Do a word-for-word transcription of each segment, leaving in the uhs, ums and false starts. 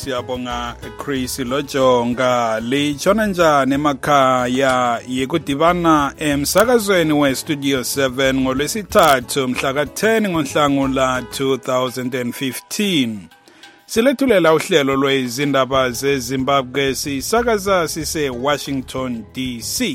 siyabonga Chris Lojonga. Lichona njani emakhaya yekudibana emsakazweni we Studio seven ngolwesithathu mhla ka ten ngoNhlangula two thousand fifteen. Silethulela uhlelo lwezindaba zeZimbabwe sisakaza sise Washington D C.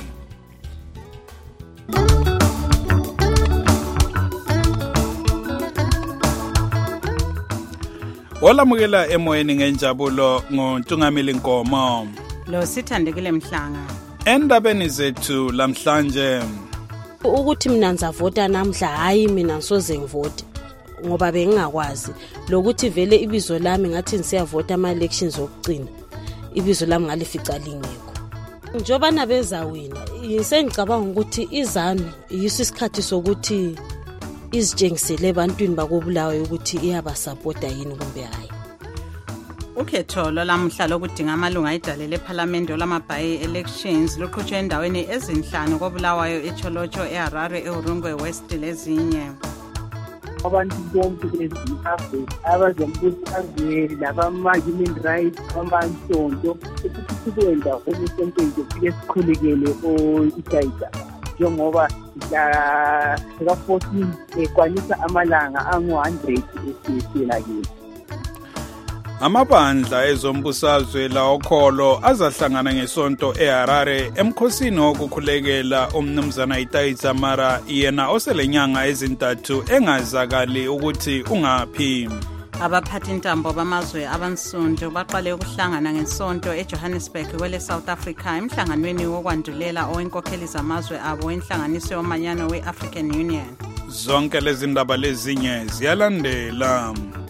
Olamukela emoyeni ngenjabulo ngoNtungamili Nkomo. Lo sithandekile Mhlanga. Endabeni zethu lamhlanje ukuthi mina ngizavota namhla hayi mina ngisoze ngivote ngoba bengingakwazi lokuthi vele ibizo lami ngathi ngisiyavota ama elections okugcina ibizo lami ngalifica lingekho njoba nabezawina sengicabanga ukuthi izanu yiso isikhathi sokuthi izitshengisele ebantwini bakobulawayo ukuthi iyabasupporta yini kumbe hayi. Ukhetho lwalamhla lokudinga amalunga ayidalele eParliament olama-by elections luqhutshwe endaweni ezinhlanu kobulawayo eCholocho, eHarare, eUrungwe West lezinye. Abantu bonke ezimbabwe abazembusazweni labama-human rights abamansonto ukuthi sikwenza umusonto fike sikhulekele o-Itaita njengoba la fourteen ekwanisa amalanga angu one hundred esiyelakile. Amabandla ezombusazwe la okholo azahlangana ngesonto eHarare emkhosini wokukhulekela umnumzana Itaita mara yena oselenyanga ezintathu engazakali ukuthi ungaphi. Abaphathi intambo bamazwe abansundu baqale ukuhlangana ngesonto eJohannesburg kwele South Africa emhlanganweni wokwandulela owenkokheli zamazwe abo wenhlanganiso yomanyano we-African Union. Zonke lezi ndaba lezinye ziyalandela.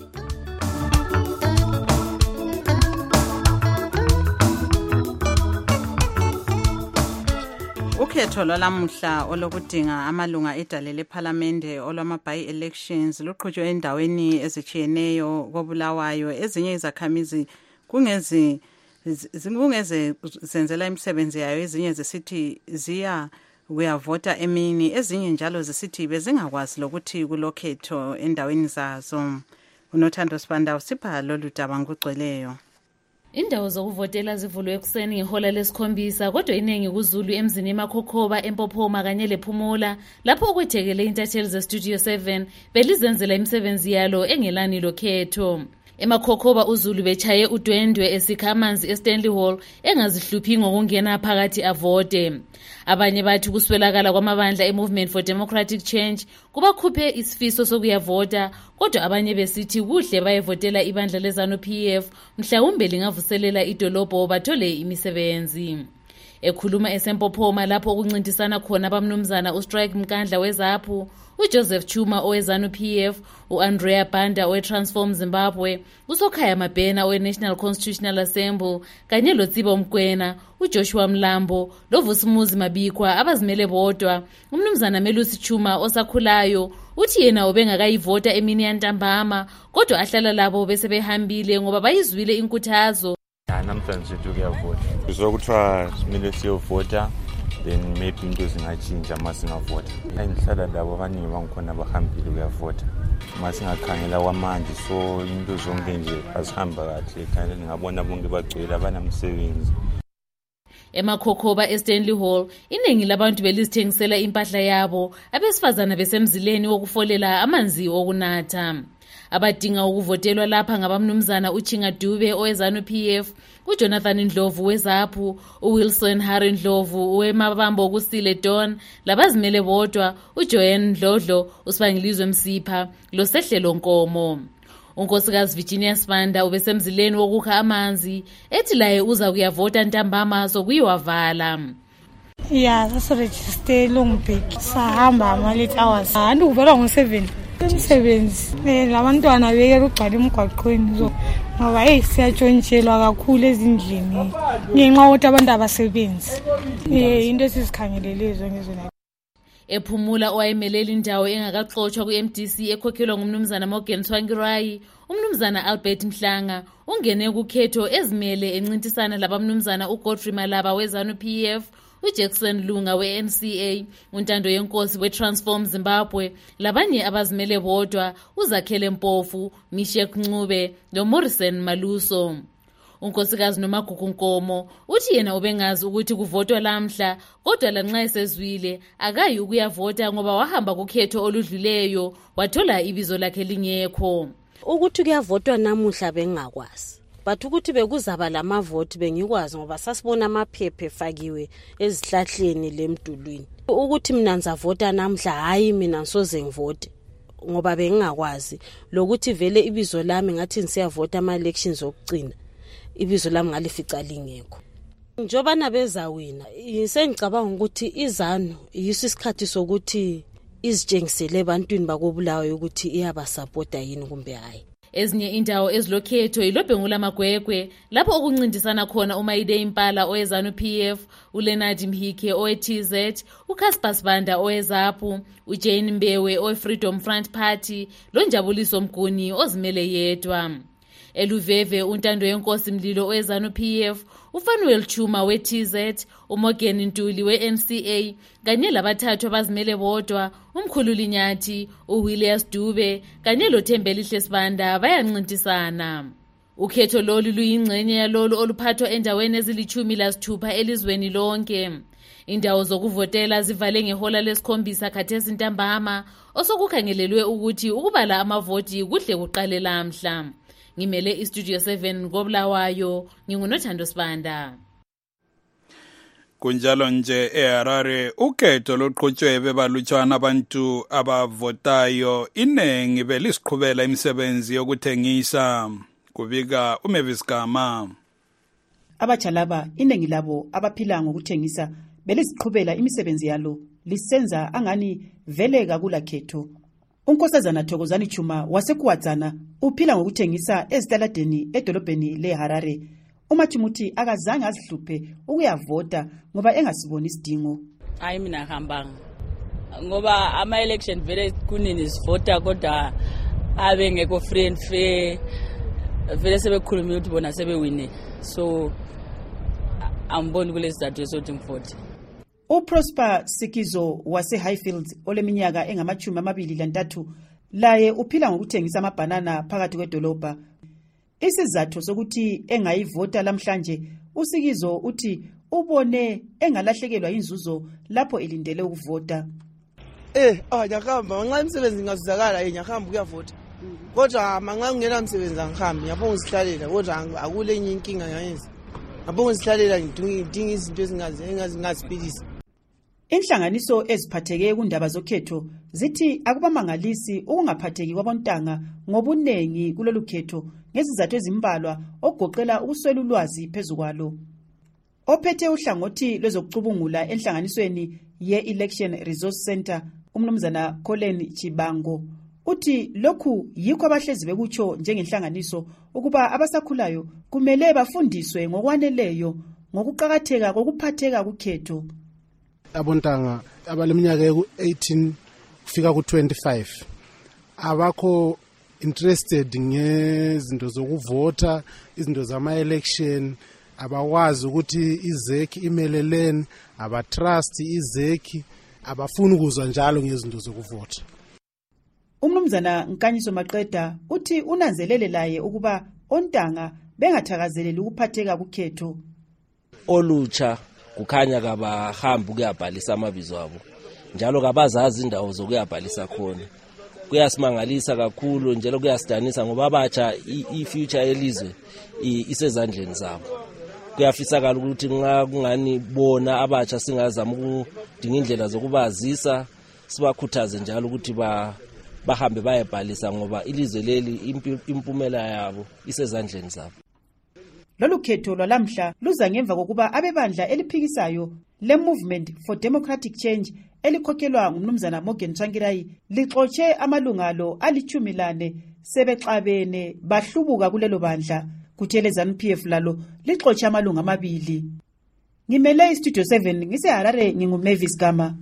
Ukhetho lolamuhla olokudinga amalunga edalele eParliament olwama-by elections luqhutshwe endaweni ezitshiyeneyo kobulawayo. Ezinye izakhamizi kungezi kungeze zenzela imisebenzi yayo, ezinye zisithi ziya kuyavota emini, ezinye njalo zisithi bezingakwazi lokuthi kulokhetho endaweni zazo. UNothando Sibanda usipha lolu daba ngokugcweleyo. Indawo zokuvotela zivulwe ekuseni ngehola lesikhombisa, kodwa iningi kuZulu emzini eMakhokhoba, eMpophoma kanye lePhumula lapho okwethekele intatheli zeStudio seven belizenzela imisebenzi yalo engelani lokhetho. EMakhokhoba uZulu bechaye udwendwe esikha amanzi eStanley Hall engazihluphi ngokungena phakathi avote. Abanye bathi kuswelakala kwamabandla eMovement for Democratic Change kubakhuphe isifiso sokuyavota, kodwa abanye besithi kuhle bayevotela ibandla leZanu-P F mhlawumbe lingavuselela idolobho bathole imisebenzi. Ekhuluma eSempophoma lapho okuncintisana khona abamnumzana uStrike Mkandla weZaphu, uJoseph Chuma oweZanu-P F, uAndrea Banda oweTransform Zimbabwe, uSokhaya Mabhena oweNational Constitutional Assembly kanye loTsibo Mkwena, uJoshua Mlambo, loVusumuzi Mabikwa abazimele bodwa. Umnumzana Melusi Chuma osakhulayo uthi yena ubengakayivota emini yantambama, kodwa ahlala labo bese behambile ngoba bayizwile inkuthazo. Namhlanje sithi kuyavota. Uzokuthiwa simele siyovota, then maybe into zingachinja uma singavota. Engihlala labo abaningi bangikhona bahambile kuyavota. Uma singakhangela kwamanje so into zonke nje azihamba kahle, kanti ngabona bonke bagcwele abanamsebenzi. EMakhokhoba eStanley Hall iningi labantu belizithengisela impahla yabo, abesifazana besemzileni wokufolela amanzi okunatha. Abadinga ukuvotelwa lapha ngabamnumzana uChinga Dube oweZanu-P F, uJonathan Ndlovu weZaphu, uWilson Harry Ndlovu owemabambo kusile Don, labazimele bodwa uJoanne Ndlodlo, uSibangilizwe Msipha, loSehlelo Nkomo. Unkosikazi Virginia Sibanda ubesemzileni wokukha amanzi ethi laye uza kuyavota ntambama sokuyiwavala. Yeah, that's register long big. Sahamba ama late hours. Andu kuvela ngo seven. Umsebenzi labantwana beke ugcwala emgwaqweni so ngoba hey siyatshontshela kakhulu ezindlini ngenxa ukuthi abantu abasebenzi eh into esizikhangelelezo ngezona. Ephumula owayemelela indawo engakaxoxwa ku-M D C ekhokhelwa ngumnumzana Morgan Tsvangirai, umnumzana Albert Mhlanga ungene kukhetho ezimele encintisana labamnumzana uGodfrey Malaba weZanu-P F, uJackson Lunga we-N C A, uNtando Yenkosi we-Transform Zimbabwe, labanye abazimele bodwa uZakhele Mpofu, Mishek Ncube noMorrison Maluso. unkosikazi Nomagugu Nkomo uthi yena ubengazi ukuthi kuvotwa lamhla kodwa lanxa esezwile akayi ukuyavota ngoba wahamba kukhetho oludluleyo wathola ibizo lakhe lingekho. Ukuthi kuyavotwa namuhla bengakwazi, but ukuthi bekuzaba lamavoti bengikwazi ngoba sasibona amaphephe efakiwe ezihlahleni lemdulwini. Ukuthi mina ngizavota namhla hayi mina ngisoze ngivote ngoba bengakwazi lokuthi vele ibizo lami ngathi ngisiyavota ama elections okugcina ibizo lami ngalifica lingekho. Njoba nabezawina sengicabanga ukuthi izanu yiso isikhathi sokuthi izitshengisele ebantwini bakobulawayo ukuthi iyabasupporta yini kumbe hayi. Ezinye indawo ezilokhetho ilobhengula Magwegwe lapho okuncindisana khona uMaide Impala oweZANU P F, uLeonard Mhike owe-T Z, uCasper Sibanda oweZAPU, uJane Mbewe owe-Freedom Front Party, loNjabuliso Mguni ozimele yedwa. Eluveve uNtando Yenkosi Mlilo oweZANU P F, uFanuel Chuma we-T Z, uMorgan Ntuli we-N C A, kanye labathathu abazimele bodwa, uMkhululi Nyathi, uWilliams Dube, kanye loThembelihle Sibanda bayancintisana. Ukhetho lolu luyingxenye yalolu oluphathwa endaweni ezilithumi lasithupha elizweni lonke. Indawo zokuvotela zivale ngehola lesikhombisa khathesi ntambama, osokukhangelelwe ukuthi ukubala amavoti kuhle kuqale lamhla. Ngimele iStudio seven koBulawayo, nginguNothando Sibanda. Kunjalo nje eHarare ukhetho loqhutshwe bebalutshwana abantu abavotayo inengi belisiqhubela imisebenzi yokuthengisa, kubika uMavis Gama. Abatsha laba inengi labo abaphila ngokuthengisa belisiqhubela imisebenzi yalo lisenza angani veleka kula khetho. Unkosazana Thokozani Chuma wasekuwadzana uphila ngokuthengisa ezitaladeni edolobheni leHarare. Umathumuthi akazange azihluphe ukuyavota ngoba engasiboni isidingo. Hayi mina hambanga ngoba ama election vele kunini sivota kodwa abe ngeko free and fair vele sebekhuluma ukuthi bona sebewine, so amboni kulesizathu esothi ngivote. uProsper Sikizo wase Highfields oleminyaka engamachumi amabili lantathu laye uphila ngokuthengisa amabhanana phakathi kwedolobha. Isizathu sokuthi engayivota lamhlanje, uSikizo uthi ubone engalahlekelwa inzuzo lapho elindele ukuvota. Eh, ah ngiyahamba nxa imisebenzi ngazizakala eh ngiyahamba ukuyavota. Kodwa manxa ngingena umsebenzi angihambi, ngiyapho ngisihlalela kodwa akule enye inkinga ngiyenza. Ngapho ngisihlalela ngidinga izinto ezingazi engazingazipilisa. Inhlanganiso eziphatheke kundaba zokhetho zithi akubamangalisi ukungaphatheki kwabontanga ngobunengi kulolu khetho ngezizathu ezimbalwa ogoqela ukuswela ulwazi phezukwalo. Ophethe uhlangothi lwezokucubungula enhlanganisweni ye-Election Resource Center, umnumzana Colin Chibango, uthi lokhu yikho abahlezi bekutsho njengenhlanganiso ukuba abasakhulayo kumele bafundiswe ngokwaneleyo ngokuqhakatheka kokuphatheka kukhetho. Abontanga abaleminyaka eku-eighteen kufika ku-twenty-five abakho interested ngezinto zokuvota, izinto zama-election, abawazi ukuthi izeki imeleleni, abatrust izeki, abafuni ukuzwa njalo ngezinto zokuvota. Umnumzana Nkanyiso Maqeda uthi unanzelele laye ukuba ontanga bengathakazeleli ukuphatheka kukhetho. Olutsha kukhanya kabahamba ukuyabhalisa amabizo abo, njalo kabazazi indawo zokuyabhalisa khona. Kuyasimangalisa kakhulu njalo kuyasidanisa ngoba abatsha i-future elizwe isezandleni zabo. Kuyafisakala ukuthi nxa kungani bona abatsha singazama ukudinga indlela zokubazisa, sibakhuthaze njalo ukuthi ba bahambe bayebhalisa ngoba ilizwe leli impumela yabo isezandleni zabo. Lolu khetho lwalamhla luza ngemva kokuba abebandla eliphikisayo le Movement for Democratic Change elikhokhelwa ngumnumzana Morgan Tsvangirai lixotshe amalungalo alithumi lane sebexabene bahlubuka kulelo bandla. Kuthele ZANU P F lalo lixotshe amalunga amabili. Ngimele iStudio seven ngiseHarare, nginguMavis Gama.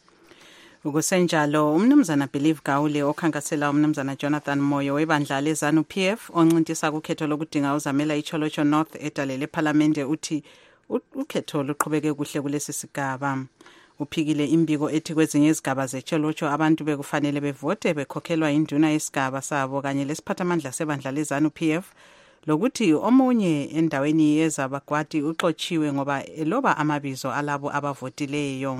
Ukusenjalo umnumzana Believe Gawule okhankasela umnumzana Jonathan Moyo webandla leZANU P F oncintisa kukhetho lokudinga uzamela iCholocho North edalele eParliamente uthi ukhetho luqhubeke kuhle kulesi sigaba. Uphikile imbiko ethi kwezinye izigaba zeCholocho abantu bekufanele bevote bekhokhelwa induna yesigaba sabo kanye lesiphathamandla sebandla leZANU P F lokuthi omunye endaweni yezabagwadi uxotshiwe ngoba eloba amabizo alabo abavotileyo.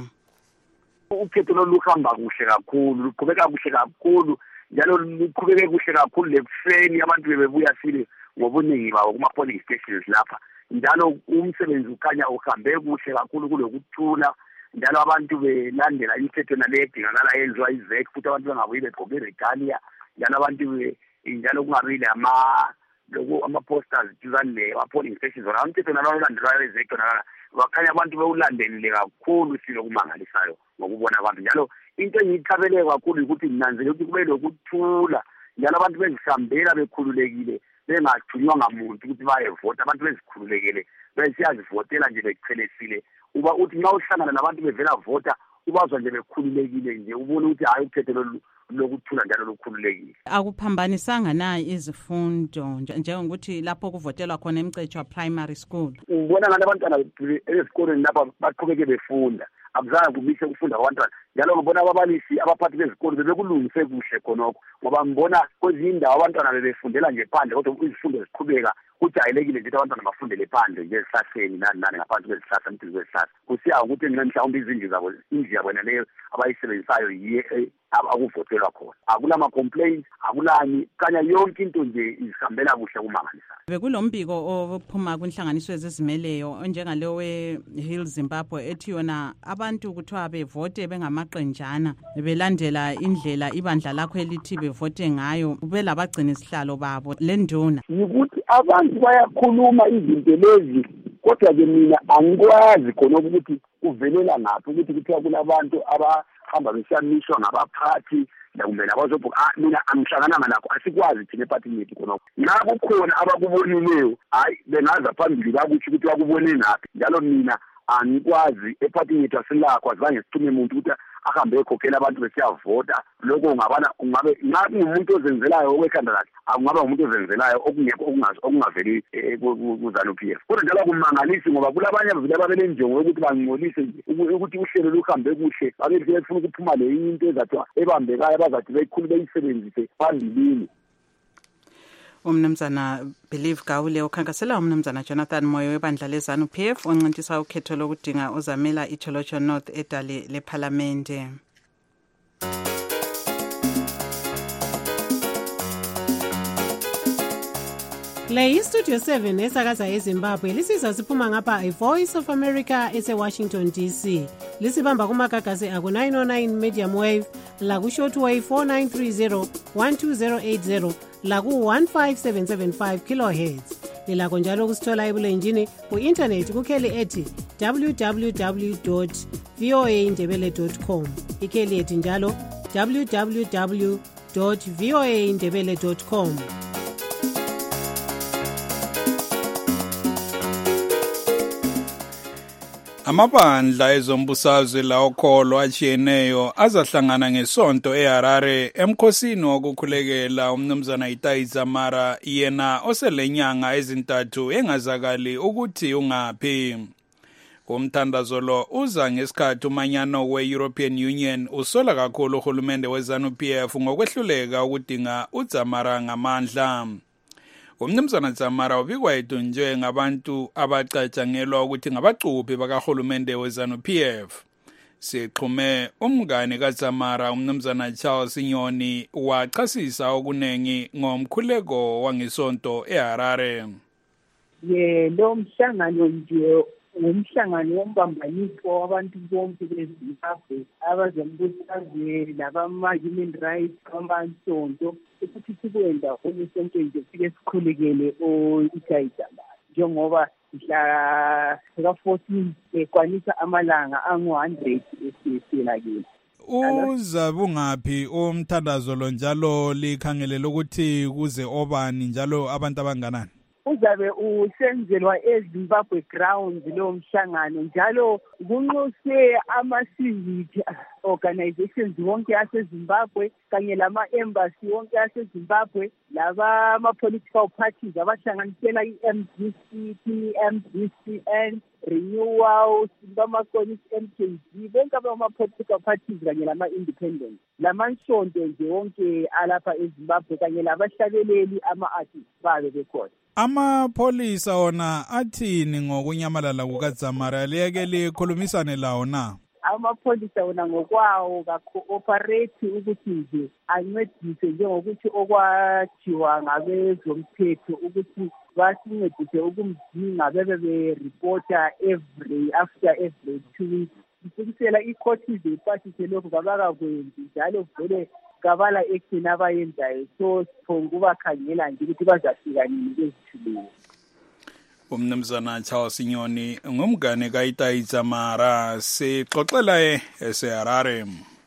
Ukhetho luhamba kuhle kakhulu, luqhubeka kuhle kakhulu, njalo luqhubeke kuhle kakhulu lekufeni abantu bebebuya sile ngobuningi bawo kuma polling stations lapha. Njalo umsebenzi ukhanya uhambe kuhle kakhulu kulokuthula, njalo abantu belandela imithetho nale edingakala yenziwa izek, futhi abantu bengabuyi begqoke regalia, njalo abantu njalo kungabi lama lokho ama-posters duzane ama polling stations wona umthetho nalo olandelwayo ezek nala bakhanya abantu bewulandelile kakhulu silo kumangalisayo ngokubona abantu. Njalo into engiyithabele kakhulu ukuthi ninanzele ukuthi kube lokuthula, njalo abantu bezihambela bekhululekile bengathunywa ngamuntu ukuthi bayevota, abantu bezikhululekile besiyazivotela nje bechelesile. Uba uthi nxa uhlangana nabantu bevela vota ubazwa nje bekhululekile nje, ubone ukuthi hayi ukhetho lokuthula njalo lokukhululekile. Akuphambanisanga na izifundo njengokuthi lapho kuvotelwa khona eMcecho primary school? Ubona ngani abantwana ezikolweni lapha baqhubeke befunda, akuzange kumise ukufunda kwabantwana, njalo ngibona ababalisi abaphathi bezikolo bebekulungise kuhle khonokho, ngoba ngibona kwezinye indawo abantwana bebefundela nje phandle kodwa izifundo ziqhubeka. Kujayelekile nje abantwana bafundele phandle nje esihlahleni nani nani ngaphansi kwezihlahla emthini kwezihlahla. Kusiya ukuthi mhlawumbe izindlu zabo indlu yabo leyo abayisebenzisayo yiye akuvotelwa khona. Akulama complaints, akulani, kanya yonke into nje izihambela kuhle kumangalisayo. Bekulombiko ophuma kwinhlanganiso ezizimeleyo onjengaleyo we-Hill Zimbabwe ethi yona abantu kuthiwa bevote bengamaqenjana belandela indlela ibandla lakho elithi bevote ngayo, kube labagcina isihlalo babo lenduna. Yikuthi abantu bayakhuluma izinto lezi, kodwa ke mina angikwazi khona ukuthi kuvelela ngaphi ukuthi kuthiwa kulabantu abahamba besiyamishwa ngabaphathi kumbe nabazobhuka. Ah, mina angihlangana lakho, asikwazi thina epathini yethu khona. Nabo khona abakubonileyo, hayi bengaza phambili bakuthi ukuthi bakubone ngaphi. Njalo mina angikwazi epathini yethu asilakho, azange sithume umuntu ukuthi ahambe ekhokhela abantu besiyavota. Lokho ungabana ungabe ngathi umuntu ozenzelayo okwekhanda lakhe, akungaba umuntu ozenzelayo okungekho okungazi okungaveli kuZANU-P F. Kodwa njalo kumangalisi ngoba kulabanye abavile ababele njengo ukuthi bangcolise ukuthi uhlelo luhambe kuhle, babethi befuna ukuphuma le into ezathwa ebambekayo abazathi beyikhulu beyisebenzise phambilini. Umnumzana Believe Gawule ukhankasela umnumzana Jonathan Moyo webandla leZANU-P F oncintiswa ukhetho lokudinga uzamela iTholotsho North edale lePhalamende. Le iStudio seven esakaza eZimbabwe lisizwa siphuma ngapha iVoice of America eseWashington D C. Lisibamba kumagagasi aku nine oh nine medium wave, laku shortwave four nine three zero one two zero eight zero, laku one five seven seven five kilohertz. Lilakho njalo kusithola ebulenjini ku-internet kukheli ethi w w w dot v o a ndebele dot com. Ikheli ethi njalo w w w dot v o a ndebele dot com. Amabandla ezombusazwe la okholo achiyeneyo azahlangana ngesonto eHarare emkhosini wokukhulekela umnumzana Itai Dzamara yena oselenyanga ezintathu engazakali ukuthi ungaphi. Kumthandazo lo uza ngesikhathi umanyano we-European Union usola kakhulu uhulumende weZANU-P F ngokwehluleka ukudinga uDzamara ngamandla. Umnumzana Dzamara ubikwa edunjwe ngabantu abacatshangelwa ukuthi ngabacuphi bakahulumende weZANU-P F. Sixhume umngane kaDzamara umnumzana Charles Nyoni wachasisa okunengi ngomkhuleko wangesonto eHarare. Ye lo mhlangano nje umhlangano wombambaniso wabantu bonke beZimbabwe abazembusazwe labama-human rights abansonto ukuthi sikwenza okusonto nje sike sikhulekele o-Itai Dzamara njengoba mhla ka-fourteen ekwanisa amalanga angu-hundred esiyelakele. Uza bungaphi umthandazo lo njalo likhangelela ukuthi kuze obani njalo abantu abanganani? Uzabe usenzelwa eZimbabwe grounds lo mhlangano njalo kunxuswe ama-civic organizations wonke aseZimbabwe kanye lama-embassy wonke aseZimbabwe laba ama-political parties abahlanganisela i-M D C, P M D C N, Renewal, Simbamakonis, M K G, bonke ama-political parties kanye lama-independent. Lamansonto nje wonke alapha eZimbabwe kanye labahlabeleli ama-artists babe bekhona. Amapholisa ona athini ngokunyamalala kukaDzamara? Liyeke likhulumisane lawo na? Amapholisa wona ngokwawo ka-cooperate ukuthi nje ancedise njengokuthi okwathiwa ngabezomthetho ukuthi basincedise ukumdinga bebe be-reporta every after every two weeks. Kusukisela ikhothi zephathise lokhu kabakakwenzi njalo vele kabala action abayenzayo, so siphokubakhangela nje ukuthi bazafika nini kwezithulweni. Umnumzana Charles Sinyoni ngumngane kaItai Dzamara, sixoxela eseHarare.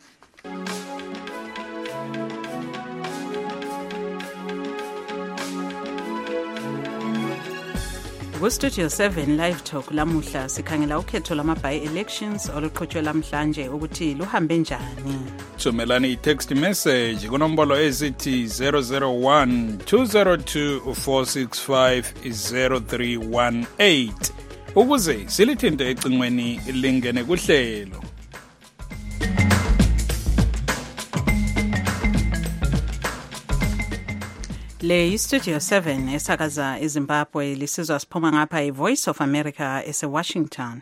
Ku-Studio seven Live Talk lamuhla sikhangela ukhetho lama-by-elections oluqhutshwe lamhlanje ukuthi luhambe njani. Thumelani i-text message kunombolo ezithi zero zero one two zero two four six five zero three one eight ukuze silithinte ecingweni lingene kuhlelo. Le yi-Studio seven esakaza eZimbabwe, lisizwa siphuma ngapha i-Voice of America ese-Washington.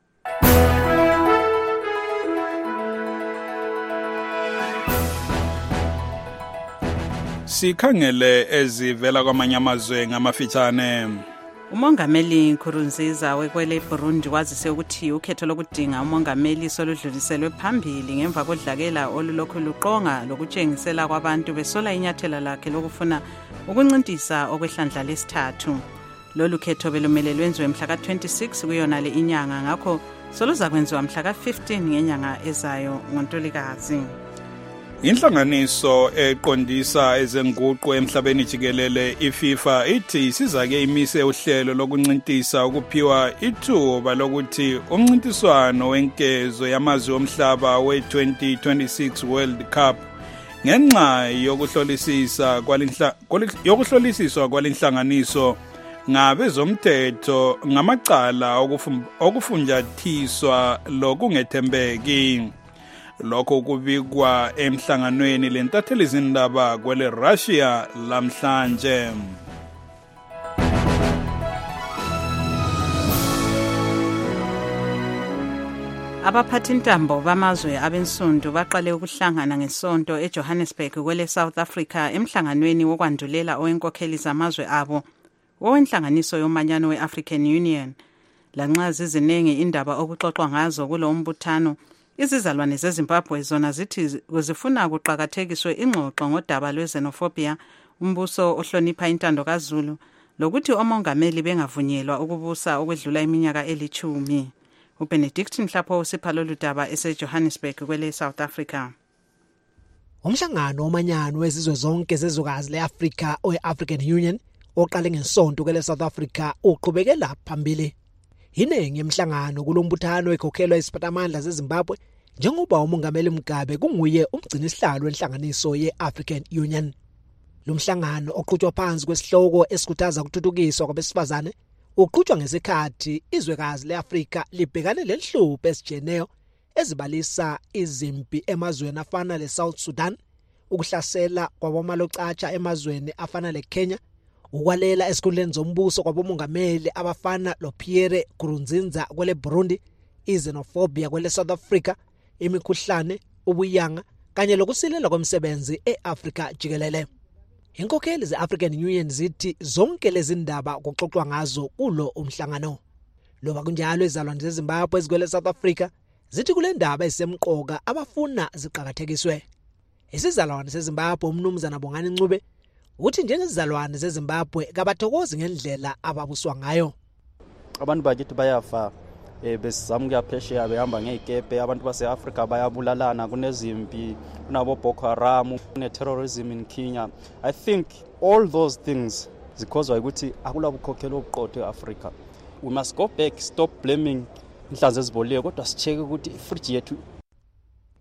Sikhangele ezivela kwamanye amazwe ngamafitshane. Umongameli Nkurunziza wekwele Burundi wazise ukuthi ukhetho lokudinga umongameli soludluliselwe phambili ngemva kodlakela olulokhu luqonga lokutshengisela kwabantu besola inyathela lakhe lokufuna ukuncintisa okwehlandla lesithathu. Lolu khetho belumele lwenziwe mhla ka twenty-six kuyona le inyanga, ngakho soluza kwenziwa mhla ka fifteen ngenyanga ezayo ngoNtulikazi. Inhlanganiso eqondisa ezenguqu emhlabeni jikelele iFIFA ithi sizake imise uhlelo lokuncintisa ukuphiwa ithuba lokuthi umncintiswano wenkezo yamazwe omhlaba we twenty twenty-six World Cup ngenxa yokuhlolisisa kwalinhla yokuhlolisiswa kwalinhlanganiso ngabezomthetho ngamacala okufunjathiswa lokungethembeki. Lokho kubikwa emhlanganweni lentatheli izindaba kwele Russia lamhlanje. Abaphathintambo bamazwe abensundu baqale ukuhlangana ngesonto eJohannesburg kwele South Africa emhlanganweni wokwandulela owenkokheli zamazwe abo owenhlanganiso yomanyano we-African Union. Lanxa zizinenge indaba okuxoxwa ngazo kulo mbuthano, izizalwane zeZimbabwe zona zithi zifuna kuqhakathekiswe ingxoxo ngodaba lwezenophobia, umbuso ohlonipha intando kaZulu, lokuthi omongameli bengavunyelwa ukubusa okwedlula iminyaka elithumi. uBenedict Mhlapho usipha lolu daba eseJohannesburg kwele South Africa. Umhlangano womanyano wezizwe zonke zezwekazi le-Afrika owe-African Union oqale ngesonto kwele South Africa uqhubekela phambili. Iningi emhlangano kulombuthano ekhokhelwa isiphatamandla zeZimbabwe njengoba umongameli Mugabe kunguye umgcini sihlalo wenhlanganiso ye-African Union. Lumhlangano oqhutshwa phansi kwesihloko esikhuthaza ukuthuthukiswa kwabesifazane uqhutshwa ngesikhathi izwekazi le-Afrika libhekane lenhlupho ezijeneyo ezibalisa izimpi emazweni afana le-South Sudan, ukuhlasela kwabomalocatsha emazweni afana le-Kenya, ukwalela esikhundleni zombuso kwabomongameli abafana loPierre Nkurunziza kwele Burundi, izenophobia kwele South Africa, imikhuhlane, ubuyanga kanye lokusilela kwemisebenzi e-Afrika jikelele. Inkokheli ze-African Union zithi zonke lezi ndaba kuxoxwa ngazo kulo umhlangano. Loba kunjalo izalwane zeZimbabwe ezikwele South Africa zithi kule ndaba esemqoka abafuna ziqhakathekiswe. Isizalwane seZimbabwe umnumzana Bongani Ncube uthi njengezizalwane zeZimbabwe kabathokozi ngendlela ababuswa ngayo. Abantu bakithi bayafa besizama ukuyaphesheya behamba ngezikepe, abantu base-Afrika bayabulalana, kunezimpi, kunabo Boko Haram, kune-terrorism in Kenya. I think all those things zikhozwa ukuthi akulabukhokhelo obuqotho e-Afrika. We must go back, stop blaming inhlanzi eziboliwe, kodwa sicheke ukuthi ifriji yethu.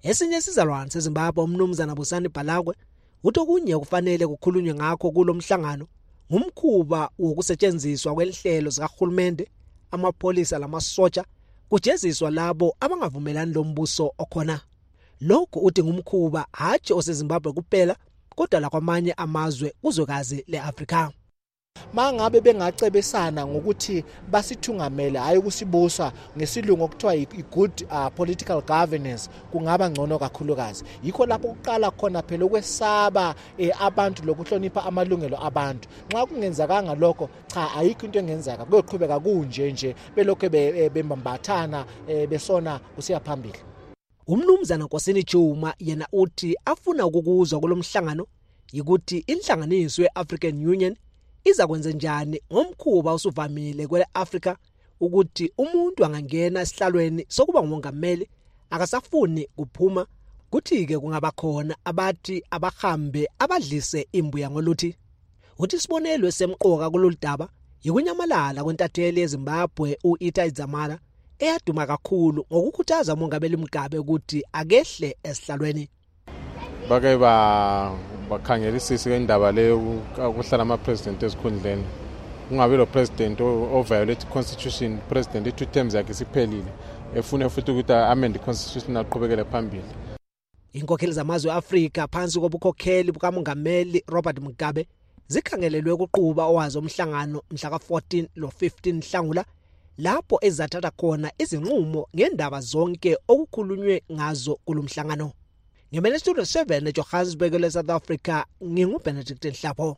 Esinye sizalwane seZimbabwe umnumzana Busani Balagwe uthi okunye kufanele kukhulunywe ngakho kulomhlangano ngumkhuba wokusetshenziswa kwelihlelo zikahulumende amapolisa lamasotsha kujeziswa labo abangavumelani lombuso okhona. Lokhu uthi ngumkhuba hatshi oseZimbabwe kuphela kodwa la kwamanye amazwe kuzwekazi leAfrika. Mangabe bengacebesana ngokuthi basithungamele hayi kusibusa ngesilungu okuthiwa i-good uh, political governance kungaba ngcono kakhulukazi. Yikho lapho uqala khona phela ukwesaba eh, abantu lokuhlonipha amalungelo abantu. Nxa kungenzakanga lokho cha ayikho into engenzeka kuyoqhubeka kunje nje belokho bembambathana eh, besona kusiya phambili. Umnumzana Nkosini Juma yena uthi afuna ukukuzwa kulomhlangano ukuthi inhlanganiso yeAfrican Union iza kwenza njani ngomkhuba usuvamile kweAfrika ukuthi umuntu angangena esihlalweni sokuba ngumongameli akasafuni kuphuma kuthi ke kungaba khona abathi abahambe abadlise imbuya ngoluthi. Uthi sibonelwe semqoka kuloludaba yikunyamalala kwentatheli yeZimbabwe uItai Dzamara eyaduma kakhulu ngokukhuthaza umongameli Mugabe ukuthi akehle esihlalweni. Bake ba bakhangelisisa indaba leyo ukuhlala ama president esikhundleni. Ungabe lo president o violate constitution, president two terms yakhe siphelile. Efuna futhi ukuthi amend constitution aqhubekele phambili. Inkokheli zamazwe eAfrika phansi kobukhokheli bukamongameli Robert Mugabe zikhangelelwe ukuquba owazi omhlangano mhla ka fourteen lo fifteen Nhlangula lapho ezathatha khona izinqumo ngendaba zonke okukhulunywe ngazo kulomhlangano. Ngemele Studio seven eJohannesburg le South Africa ngingu Benedict Nhlapho.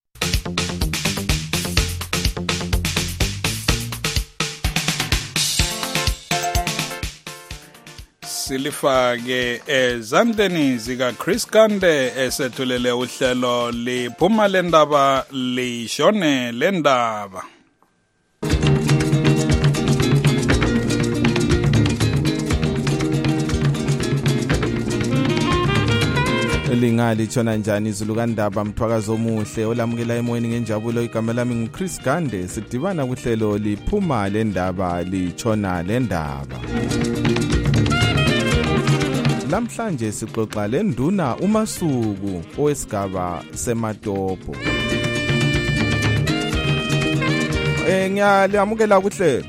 Silifake ezandleni zika Chris Kande esethulele uhlelo liphuma lendaba lishone lendaba. Elingali tshona njani izulu kandaba mthwakazo omuhle olamukela emoyeni ngenjabulo igama lami nguChris Kande sidibana kuhlelo liphuma lendaba litshona lendaba. Namhlanje sixoxa lenduna uMasuku owesigaba seMatopo. Eh ngiyamukela kuhlelo.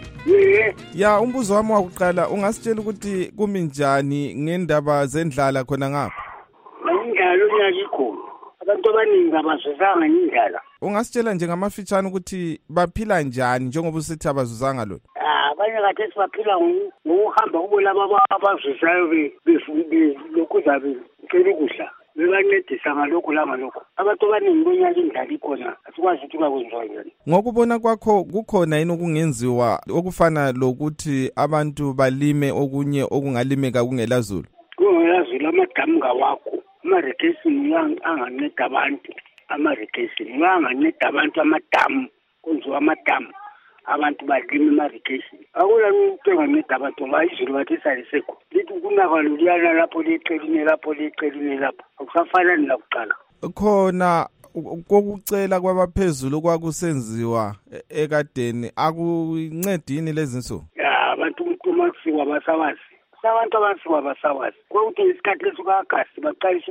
Ya umbuzo wami wakuqala ungasitshela ukuthi kumi njani ngendaba zendlala khona ngapha? Indlala uyayikhona. Abantu abaningi abazuzanga indlala. Ungasitshela nje ngamafitshane ukuthi baphila njani njengoba usithi abazuzanga lo? Ah, abanye kade sibaphila ngokuhamba kubo laba abazuzayo befundi lokhu zabe ngicela ukudla. Bebancedisa ngalokho la ngalokho. Abantu abaningi bonyaka indlala ikhona. Asikwazi ukuthi bakwenziwa njani. Ngokubona kwakho kukhona yini okungenziwa okufana lokuthi abantu balime okunye okungalimeka kungelazulu? Kungelazulu amadamu ngawakho. Ama-irrigation anganceda abantu. Ama-irrigation anganceda abantu amadamu. Kunziwa amadamu. Abantu balima ama-irrigation. Akula umuntu enganceda abantu ngoba izulu bathi salisekho. Lithi kunaka luliyana lapho liqeline lapho liqeline lapho. Akusafanani nakuqala. Khona kokucela kwabaphezulu kwakusenziwa ekadeni akuncedini lezi nsuku. Ya abantu umuntu makusikwa basawazi. Abantu abasuka basawazi. Ukuthi isikhathi lesukagasi baqalisa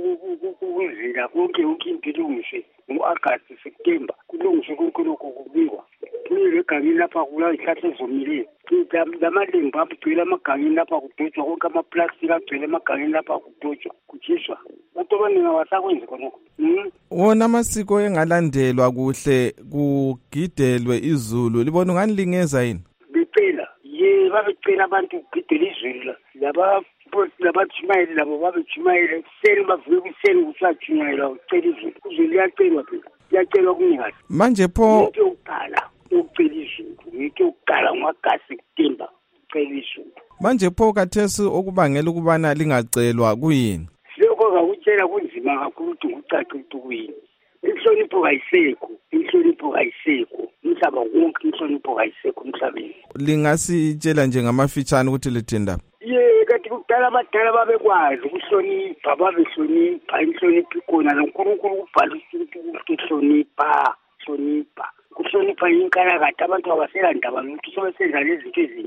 ukuzila konke konke impilungishe. Ngo-Agasti September kulungiswe konke lokho kubikwa. Kulele egangeni lapha kula ihlahla ezomile. Lamalembu agcwele emagangeni lapha kudotshwa konke amaplastic agcwele emagangeni lapha kudotshwa kujiswa. Abantu abaningi abasakwenzi khonokho. Wona amasiko engalandelwa kuhle kugidelwe izulu libona unganilingeza yini? Bicela ye babecela abantu ukugidela izulu laba labatshumayeli labo babechumayela seni bavuke kuseni kusachumayela ucela izulu izulu liyacelwa phela liyacelwa kunikazi manje pho into yokuqala yokucela izulu into yokuqala ngagasi kutemba ucela izulu manje pho kathesi okubangela ukubana lingacelwa kuyini lokho ngakutshela kunzima kakhulu ukuthi ucace ukuthi kuyini inhlonipho kayisekho inhlonipho kayisekho umhlaba wonke inhlonipho kayisekho emhlabeni lingasitshela nje ngamafitshane ukuthi lithenda ye kanti kudala abadala babekwazi ukuhlonipha babehlonipha inhlonipho ikhona noNkulunkulu ubhala ukuthi ukuhlonipha hlonipha kuhlonipha inkalakade abantu abasela ndaba ukuthi sobesenza lezi zinto ezinto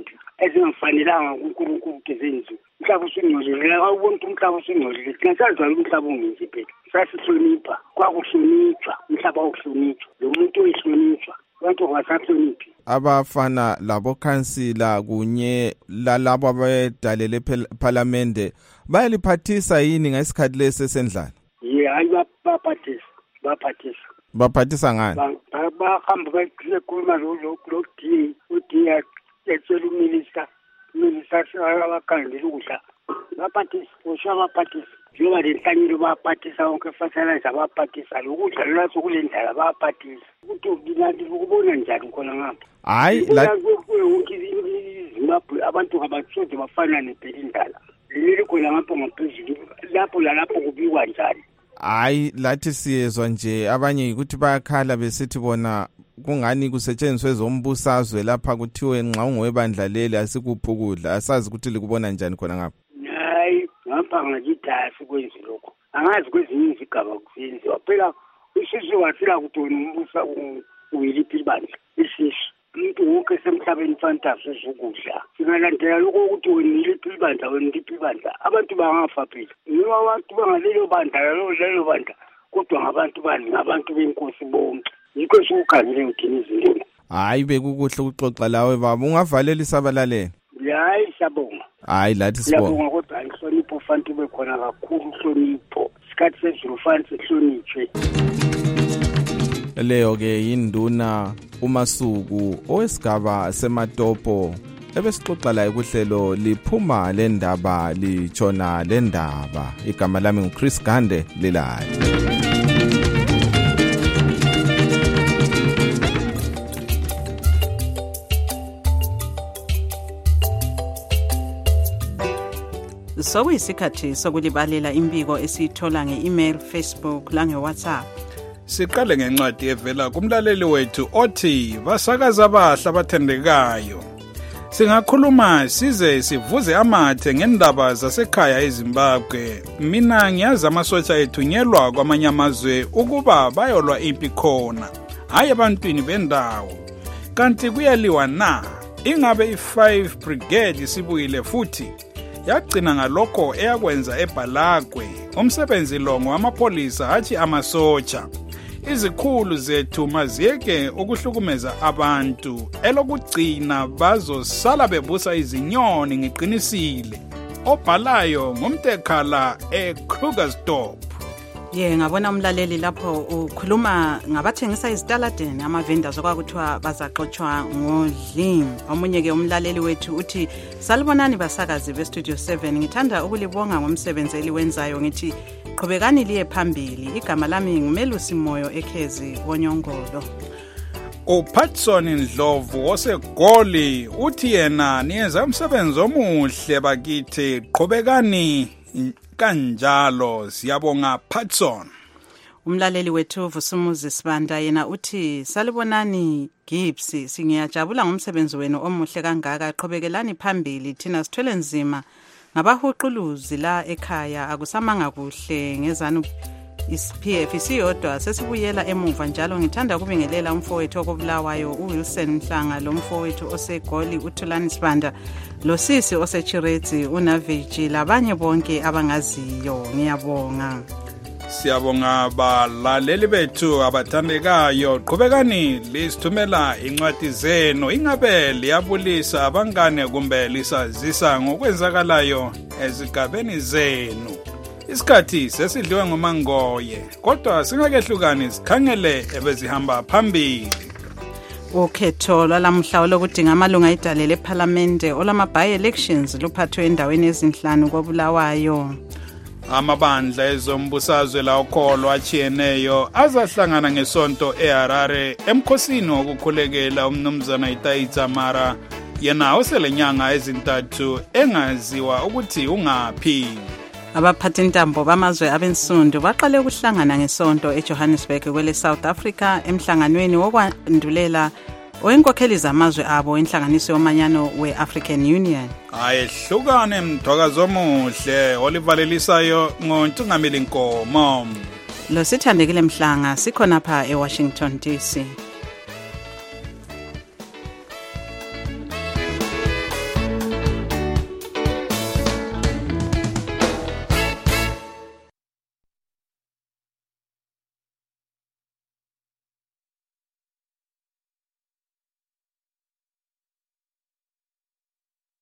ezingafanelanga kuNkulunkulu kezenziwe. Umhlaba usungcolile, awubona ukuthi umhlaba usungcolile. Thina sazwana umhlaba ungenzi phela. Sasihlonipha, kwakuhlonitshwa, umhlaba ukuhlonitshwa. Lo muntu oyihlonitshwa, abantu basahloniphi. Abafana labo khansila kunye lalabo abedalele eParliament bayaliphathisa yini ngesikhathi lesi sendlala? Yeah, hayi baphathisa, baphathisa. Baphathisa ngani? Bahamba bayikhuluma lo lo D, uD yetshela uminister, minister abakhandela ukudla. Baphathisa, usho baphathisa. Njengoba lenhlanyelo baphathisa wonke fertilizer baphathisa lokudla lwaso kule ndala baphathisa. Ukuthi nginathi ukubona njani khona ngapha? Hayi la Zimbabwe abantu abatshoda bafana neBelindala. Leli khona ngapha ngaphezulu lapho lalapho kubikwa njani? Hayi lathi siyezwa nje abanye ukuthi bayakhala besithi bona kungani kusetshenziswe zombusazwe lapha kuthiwe nxa ungowebandla leli asikuphukudla asazi ukuthi likubona njani khona ngapha. Hayi ngapha ngajidasi kwenzi lokho. Angazi kwezinye izigaba kusenziwa phela isizwe wathila ukuthi umbusa uyiliphi ibandla isizwe. Umuntu wonke semhlabeni fantasy ukudla. Singalandela lokho ukuthi wena iliphi ibandla wena iliphi ibandla. Abantu bangafa phela. Noma abantu bangalelo bandla lo lelo bandla kodwa ngabantu bani ngabantu benkosi bonke. Yikho sikukhangile uthini izinto. Hayi bekukuhle ukuxoxa lawe baba ungavalela isabalaleni. Hayi sabonga. Hayi lathi sibonga. Yabonga kodwa inhlonipho fanele ube khona kakhulu inhlonipho. Isikhathi sezulu fanele sihlonitshwe. Leyo ke induna uMasuku owesigaba seMatopo ebesixoxa la ekuhlelo liphuma lendaba lichona lendaba. Igama lami nguChris Gande lelali. Sokuyisikhathi sokulibalela imbiko esiyithola nge-email, Facebook lange-WhatsApp. Siqale ngencwadi evela kumlaleli wethu othi basakaza abahle abathendekayo. Singakhuluma size sivuze amathe ngendaba zasekhaya eZimbabwe. Mina ngiyazi amasotsha ethunyelwa kwamanye amazwe ukuba bayolwa impi khona, hayi ebantwini bendawo. Kanti kuyaliwa na? Ingabe i-five brigade isibuyile futhi yagcina ngalokho eyakwenza eBalagwe, umsebenzi longo wamapolisa hathi amasotsha. Izikhulu zethu maziyeke ukuhlukumeza abantu, elokugcina bazosala bebusa izinyoni ngiqinisile. Obhalayo ngumtekhala eKrugersdorp. Ye ngabona umlaleli lapho ukhuluma ngabathengisa izitaladeni ama-vendors okwakuthiwa bazaxotshwa ngodlimi. Omunye ke umlaleli wethu uthi salibonani basakazi beStudio seven, ngithanda ukulibonga ngomsebenzi eliwenzayo, ngithi qhubekani liye phambili. Igama lami nguMelusi Moyo eKhezi Wonyongolo. uPatson Ndlovu oseGoli uthi yena niyenza umsebenzi omuhle bakithi, qhubekani kanjalo. Siyabonga Patson. Umlaleli wethu Vusumuzi Sibanda yena uthi salibonani Gibbs, singiyajabula ngomsebenzi wenu omuhle kangaka, qhubelani phambili. Thina sithwele nzima ngabahuquluzi la ekhaya, akusamanga kuhle ngezanu P F isiyodwa sesibuyela emuva. Njalo ngithanda ukubingelela umfowethu okubulawayo uWilson Mhlanga, lo mfowethu oseGoli uThulani Sibanda, lo sisi oseChiretsi uNaviji, labanye bonke abangaziyo. Ngiyabonga. Siyabonga balaleli bethu abathandekayo, qhubekani lisithumela incwadi zenu, ingabe liyabulisa abangane kumbe lisazisa ngokwenzakalayo ezigabeni zenu. Isikhathi sesidliwe ngomangoye, kodwa singakehlukani sikhangele ebezihamba phambili. Ukhetho lwalamhla lokudinga amalunga edalele eParliament olama-by-elections luphathwe endaweni ezinhlanu koBulawayo. Amabandla ezombusazwe la ukholo achiyeneyo azahlangana ngesonto eHarare emkhosini wokukhulekela umnumzana Itaitsa Mara, yena oselenyanga ezintathu engaziwa ukuthi ungaphi. Abaphathintambo bamazwe abensundu baqale ukuhlangana ngesonto eJohannesburg kwele South Africa emhlanganweni wokwandulela oyenkokheli zamazwe abo inhlanganiso yomanyano we-African Union. Ayehlukane mthwakazo omuhle olivalelisayo ngoNtungameli Nkomo. Lo sithandekile Mhlanga sikhona pha eWashington D C.